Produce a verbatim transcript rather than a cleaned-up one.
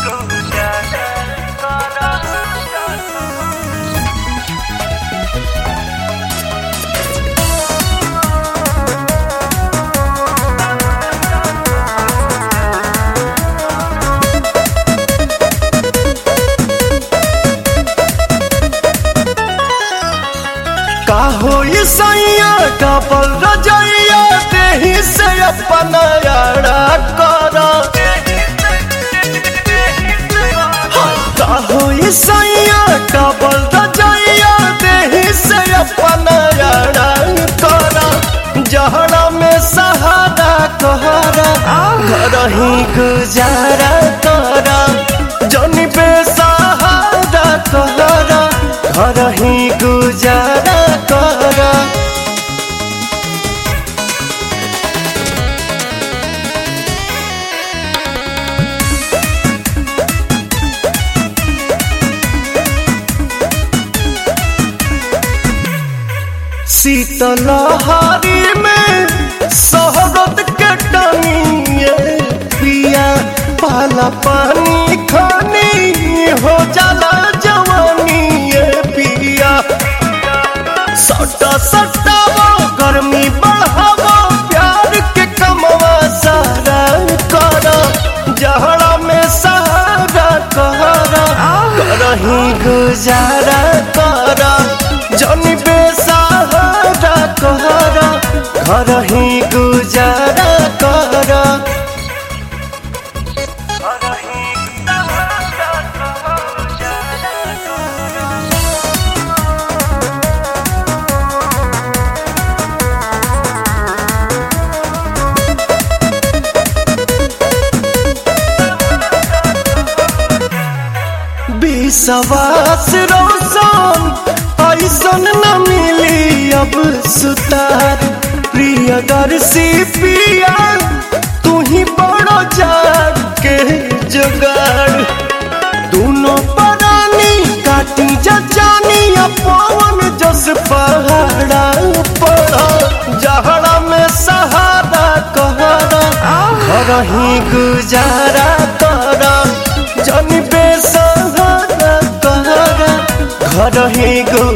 का होई सैया डबल रजैया देही से अपना यारा कर का होई सैया डबल रजैया देही से अपना यारा कर जहरा में सहारा कहरा करही गुजारा कर जनी बेसहारा कहरा करही गुजारा कर शीतलहरी में शहरत के टनिए पिया पाला पानी खानी हो जाला जवानी ये पिया सटा सटा वो गर्मी बढ़ावो प्यार के कमवा सारा कर जहरा में सहारा कहरा करही गुजारा कर जनी बेसहारा कहरा करही गुजारा कर विश्वास रोशन ऐसन न मिली अब सुतार प्रियदर्शी पिया तू ही बड़ो जाग के जुगाड़ दोनों परानी काटी जानी पवन जस पहाड़ा पड़ा जहरा में सहारा कहरा करही गुजारा कर जनी बेसहारा कहरा करही